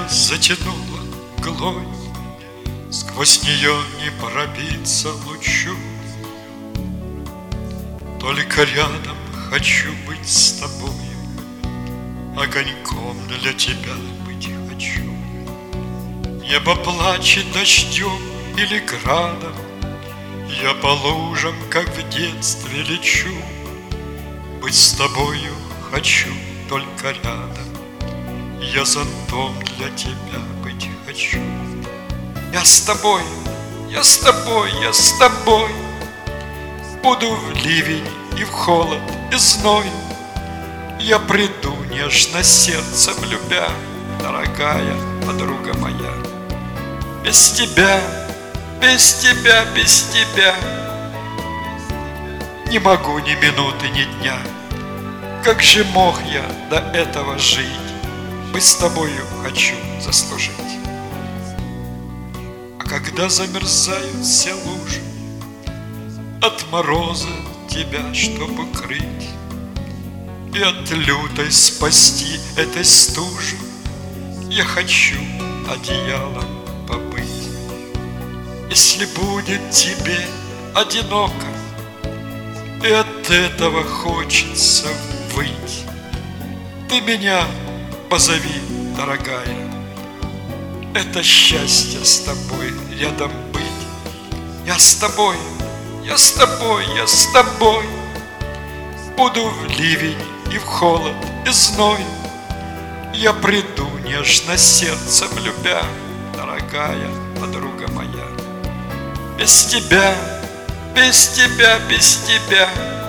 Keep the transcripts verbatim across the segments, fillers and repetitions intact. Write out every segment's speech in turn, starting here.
Небо затянуло мглой, сквозь нее не пробиться лучу. Только рядом хочу быть с тобою, огоньком для тебя быть хочу. Небо плачет дождем или градом, я по лужам, как в детстве, лечу. Быть с тобою хочу только рядом, я зонтом для тебя быть хочу. Я с тобой, я с тобой, я с тобой. Буду в ливень и в холод и зной. Я приду, нежно сердцем любя, дорогая подруга моя. Без тебя, без тебя, без тебя не могу ни минуты, ни дня. Как же мог я до этого жить? Быть с тобою хочу заслужить. А когда замерзают все лужи, от мороза тебя, чтобы крыть, и от лютой спасти этой стужи, я хочу одеялом побыть. Если будет тебе одиноко, и от этого хочется выть, ты меня позови, дорогая. Это счастье с тобой рядом быть. Я с тобой, я с тобой, я с тобой. Буду в ливень и в холод и зной. Я приду, нежно сердцем любя, дорогая подруга моя. Без тебя, без тебя, без тебя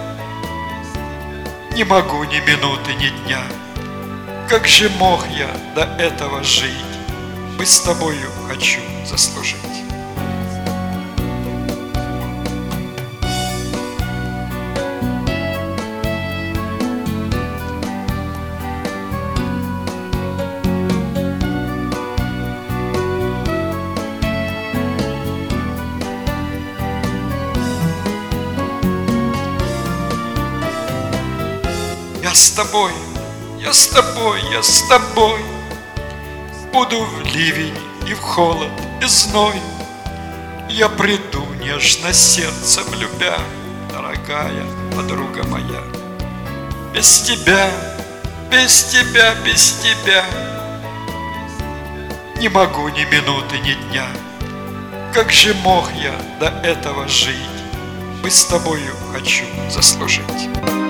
не могу ни минуты, ни дня. Как же мог я до этого жить? Быть с тобою хочу заслужить. Я с тобой, я с тобой, я с тобой. Буду в ливень и в холод и зной. Я приду, нежно сердцем любя, дорогая подруга моя. Без тебя, без тебя, без тебя не могу ни минуты, ни дня. Как же мог я до этого жить? Быть с тобою хочу заслужить.